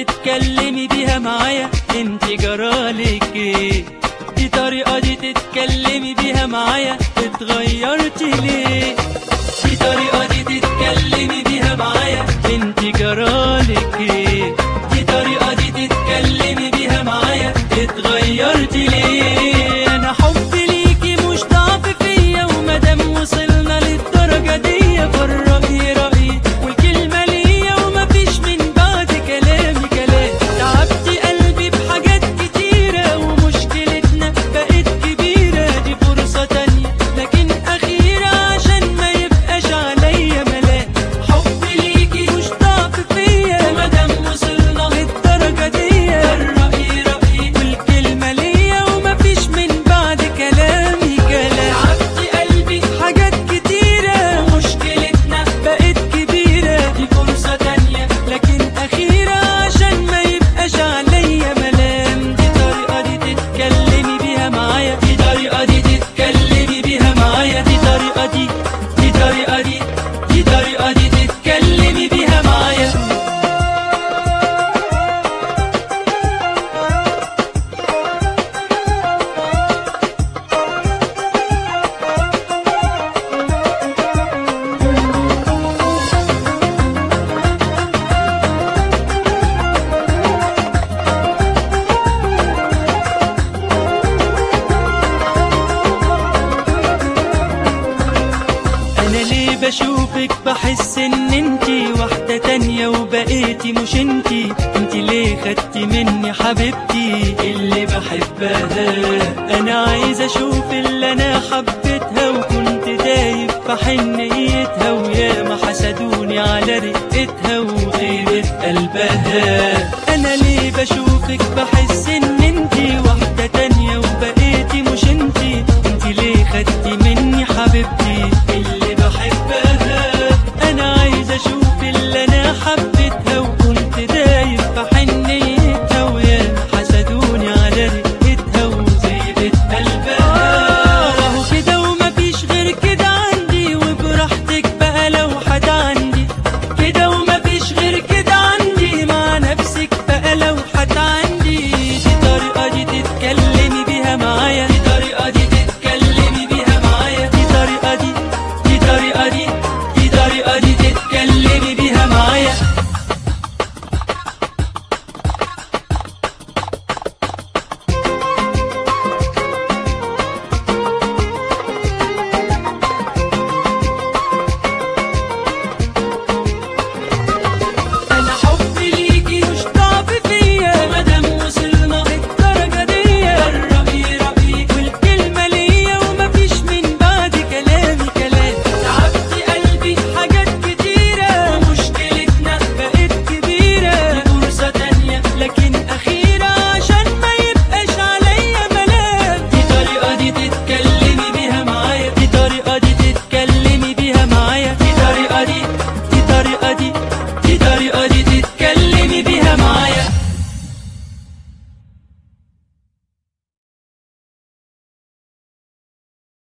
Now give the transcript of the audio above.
تتكلمي بيها معايا انت جرالك ايه؟ دي طريقة دي تتكلمي بيها معايا اتغيرتي ليه؟ دي طريقة دي تتكلمي بيها معايا انت جرالك ايه؟ دي طريقة دي تتكلمي بيها معايا اتغيرتي ليه؟ انا حبي ليكي مش ضعف فيا، ومادام وصلنا للدرجة دي فرقي رأيي والكلمة ليا ومفيش من بعد كلامي كلام. تعبتي قلبي بحاجات كتيرة ومشكلتنا بقت كبيرة، دي فرصة تانية لكن أخيرة عشان ما يبقاش عليا ملام. حبي ليكي مش ضعف فيا، ومادام وصلنا للدرجة دي فرقي رأيي والكلمة ليا ومفيش من بعد كلامي كلام. تعبتي قلبي بحاجات كتيرة ومشكلتنا بقت كبيرة، دي فرصة تانية لكن أخيرة عشان ما يبقاش عليا ملام. دي طريقة دي تتكلمي بيها معايا، دي طريقة دي تتكلمي بيها معايا، دي طريقة دي طريقة دي طريقة دي تتكلمي بيها معايا. انا ليه بشوفك بحس ان انتي واحدة تانية وبقيتي مش انتي؟ انتي ليه خدتي مني حبيبتي اللي بحبها؟ انا عايز اشوف اللي انا حبيتها وكنت دايب في حنيتها، وياما حسدوني على رقتها وغيرة قلبها. انا ليه بشوفك بحس